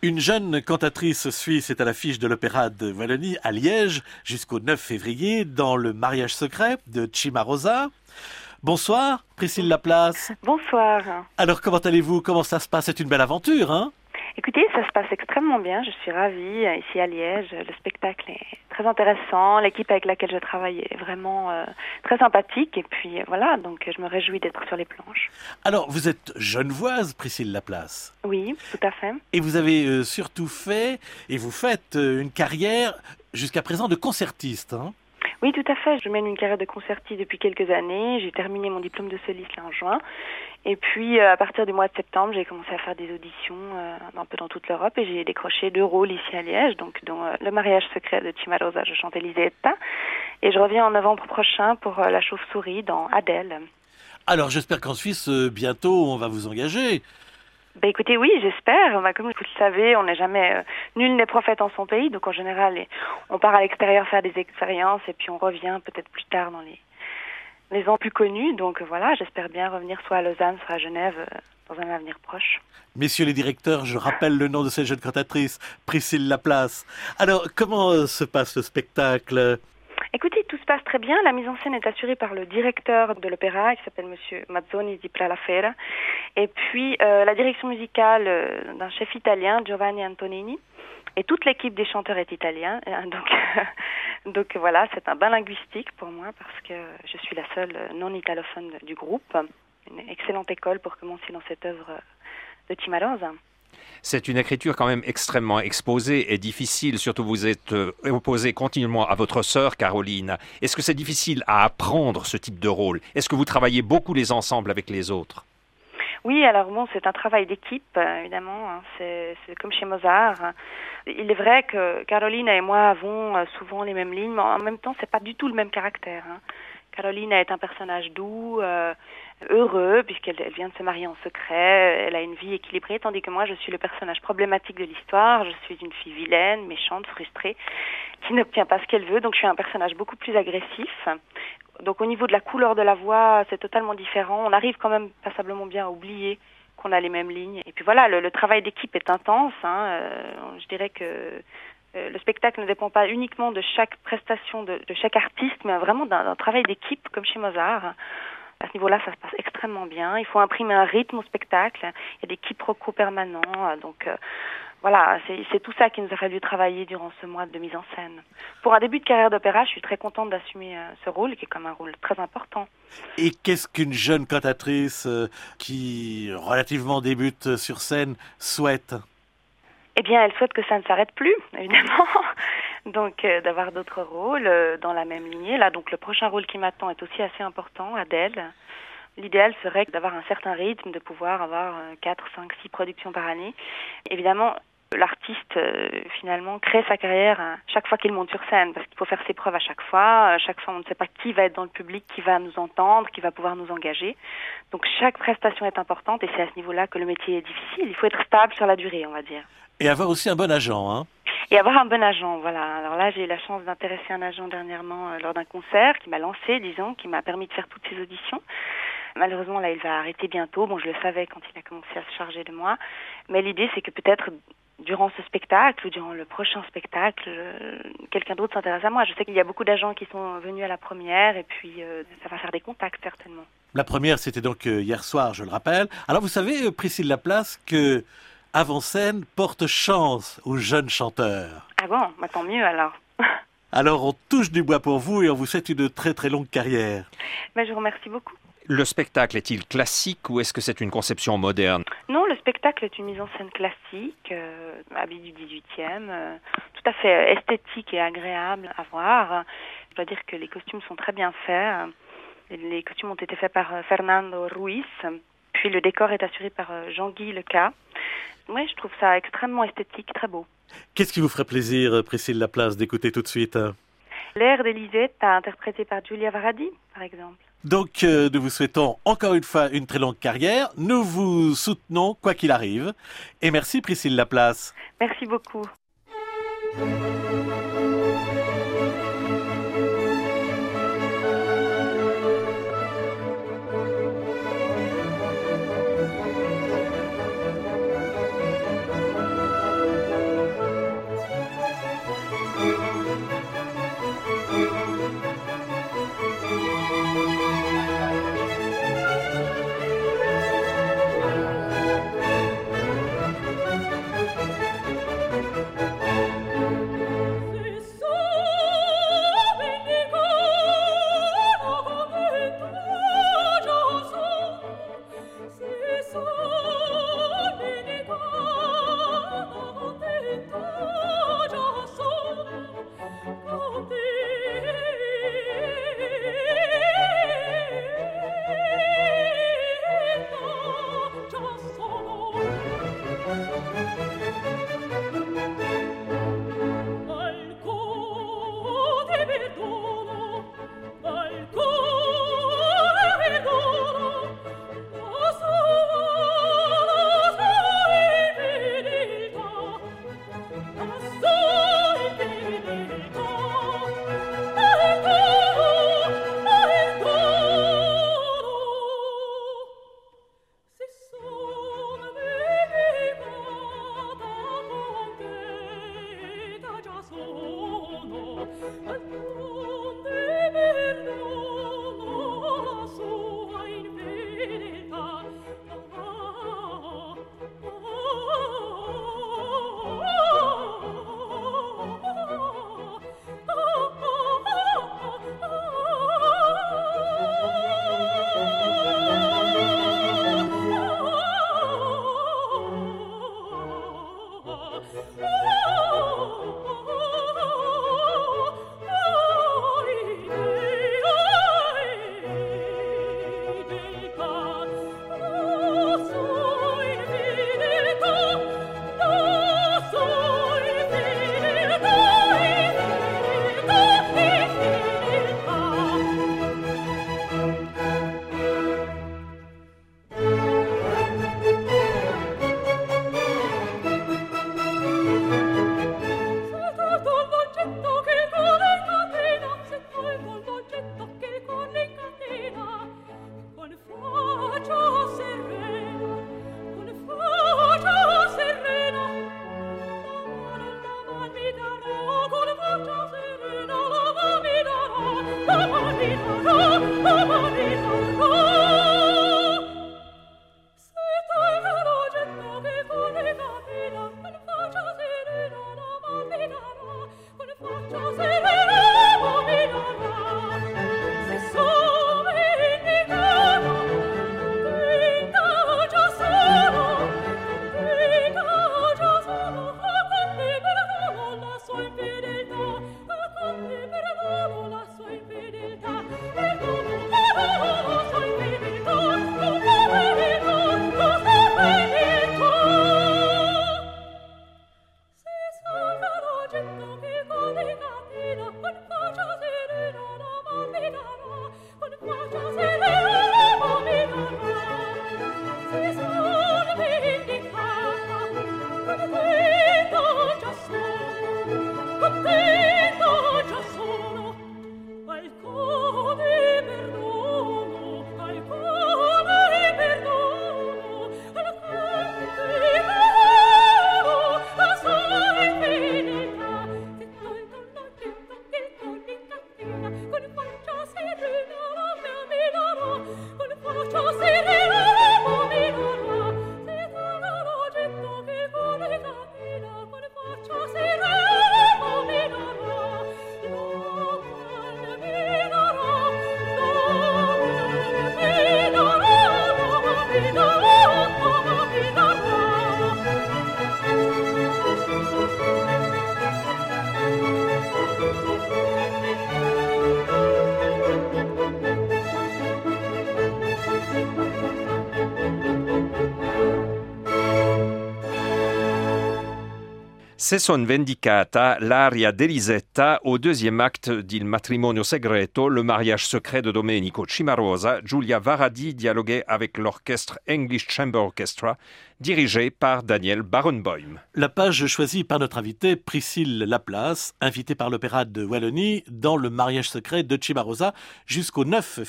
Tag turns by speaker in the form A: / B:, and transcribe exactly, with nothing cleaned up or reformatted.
A: Une jeune cantatrice suisse est à l'affiche de l'Opéra de Wallonie à Liège jusqu'au neuf février dans Le mariage secret de Cimarosa. Bonsoir, Priscille Laplace.
B: Bonsoir.
A: Alors, comment allez-vous? Comment ça se passe? C'est une belle aventure, hein?
B: Écoutez, ça se passe extrêmement bien. Je suis ravie ici à Liège. Le spectacle est très intéressant. L'équipe avec laquelle je travaille est vraiment euh, très sympathique. Et puis euh, voilà, donc je me réjouis d'être sur les planches.
A: Alors, vous êtes genevoise, Priscille Laplace.
B: Oui, tout à fait.
A: Et vous avez euh, surtout fait, et vous faites euh, une carrière jusqu'à présent de concertiste, hein?
B: Oui, tout à fait. Je mène une carrière de concertiste depuis quelques années. J'ai terminé mon diplôme de soliste là en juin. Et puis, euh, à partir du mois de septembre, j'ai commencé à faire des auditions euh, un peu dans toute l'Europe et j'ai décroché deux rôles ici à Liège, donc dont euh, Le mariage secret de Cimarosa, je chantais Lisetta. Et je reviens en novembre prochain pour euh, La chauve-souris dans Adèle.
A: Alors, j'espère qu'en Suisse, euh, bientôt, on va vous engager.
B: Ben écoutez, oui, j'espère. Ben, comme vous le savez, on n'est jamais euh, nul n'est prophète en son pays, donc en général, les, on part à l'extérieur faire des expériences et puis on revient peut-être plus tard dans les les ans plus connus. Donc voilà, j'espère bien revenir soit à Lausanne, soit à Genève euh, dans un avenir proche.
A: Messieurs les directeurs, je rappelle le nom de cette jeune cantatrice, Priscille Laplace. Alors, comment euh, se passe le spectacle?
B: Écoutez, tout se passe très bien. La mise en scène est assurée par le directeur de l'opéra, qui s'appelle Monsieur Mazzoni di Pralafera. Et puis, euh, la direction musicale euh, d'un chef italien, Giovanni Antonini. Et toute l'équipe des chanteurs est italienne. Donc, donc voilà, c'est un bain linguistique pour moi, parce que je suis la seule non-italophone du groupe. Une excellente école pour commencer dans cette œuvre de Cimarosa.
C: C'est une écriture quand même extrêmement exposée et difficile, surtout vous êtes euh, opposé continuellement à votre sœur Caroline. Est-ce que c'est difficile à apprendre ce type de rôle? Est-ce que vous travaillez beaucoup les ensembles avec les autres?
B: Oui, alors bon, c'est un travail d'équipe, évidemment, hein. c'est, c'est comme chez Mozart. Il est vrai que Caroline et moi avons souvent les mêmes lignes, mais en même temps, c'est pas du tout le même caractère, hein. Caroline est un personnage doux, euh, heureux, puisqu'elle elle vient de se marier en secret, elle a une vie équilibrée, tandis que moi, je suis le personnage problématique de l'histoire, je suis une fille vilaine, méchante, frustrée, qui n'obtient pas ce qu'elle veut, donc je suis un personnage beaucoup plus agressif. Donc au niveau de la couleur de la voix, c'est totalement différent. On arrive quand même passablement bien à oublier qu'on a les mêmes lignes. Et puis voilà, le, le travail d'équipe est intense, hein. Euh, je dirais que euh, le spectacle ne dépend pas uniquement de chaque prestation de, de chaque artiste, mais vraiment d'un, d'un travail d'équipe comme chez Mozart. À ce niveau-là, ça se passe extrêmement bien. Il faut imprimer un rythme au spectacle. Il y a des quiproquos permanents. Donc euh, voilà, c'est, c'est tout ça qui nous a fallu travailler durant ce mois de mise en scène. Pour un début de carrière d'opéra, je suis très contente d'assumer euh, ce rôle, qui est comme un rôle très important.
A: Et qu'est-ce qu'une jeune cantatrice euh, qui relativement débute sur scène souhaite?
B: Eh bien, elle souhaite que ça ne s'arrête plus, évidemment. Donc, euh, d'avoir d'autres rôles euh, dans la même lignée. Là, donc, le prochain rôle qui m'attend est aussi assez important, Adèle. L'idéal serait d'avoir un certain rythme, de pouvoir avoir quatre, cinq, six productions par année. Évidemment, l'artiste, euh, finalement, crée sa carrière hein, chaque fois qu'il monte sur scène, parce qu'il faut faire ses preuves à chaque fois. À chaque fois, on ne sait pas qui va être dans le public, qui va nous entendre, qui va pouvoir nous engager. Donc, chaque prestation est importante, et c'est à ce niveau-là que le métier est difficile. Il faut être stable sur la durée, on va dire.
A: Et avoir aussi un bon agent, hein?
B: Et avoir un bon agent, voilà. Alors là, j'ai eu la chance d'intéresser un agent dernièrement euh, lors d'un concert qui m'a lancé, disons, qui m'a permis de faire toutes ces auditions. Malheureusement, là, il va arrêter bientôt. Bon, je le savais quand il a commencé à se charger de moi. Mais l'idée, c'est que peut-être durant ce spectacle ou durant le prochain spectacle, euh, quelqu'un d'autre s'intéresse à moi. Je sais qu'il y a beaucoup d'agents qui sont venus à la première et puis euh, ça va faire des contacts, certainement.
A: La première, c'était donc euh, hier soir, je le rappelle. Alors, vous savez, euh, Priscille Laplace, que avant-scène porte chance aux jeunes chanteurs.
B: Ah bon, bah, tant mieux alors.
A: Alors, on touche du bois pour vous et on vous souhaite une très très longue carrière.
B: Ben, je vous remercie beaucoup.
C: Le spectacle est-il classique ou est-ce que c'est une conception moderne?
B: Non, le spectacle est une mise en scène classique, euh, habit du dix-huitième, euh, tout à fait esthétique et agréable à voir. Je dois dire que les costumes sont très bien faits. Les costumes ont été faits par Fernando Ruiz, puis le décor est assuré par Jean-Guy Leca. Oui, je trouve ça extrêmement esthétique, très beau.
A: Qu'est-ce qui vous ferait plaisir, Priscille Laplace, d'écouter tout de suite?
B: L'air d'Elisette, interprété par Giulia Varadi, par exemple.
A: Donc, euh, nous vous souhaitons encore une fois une très longue carrière. Nous vous soutenons quoi qu'il arrive. Et merci, Priscille Laplace.
B: Merci beaucoup.
C: Se son vendicata l'aria d'Elisetta au deuxième acte d'Il matrimonio segreto, le mariage secret de Domenico Cimarosa. Giulia Varadi dialoguait avec l'orchestre English Chamber Orchestra, dirigé par Daniel Barenboim.
A: La page choisie par notre invitée Priscille Laplace, invitée par l'Opéra de Wallonie dans le mariage secret de Cimarosa jusqu'au neuf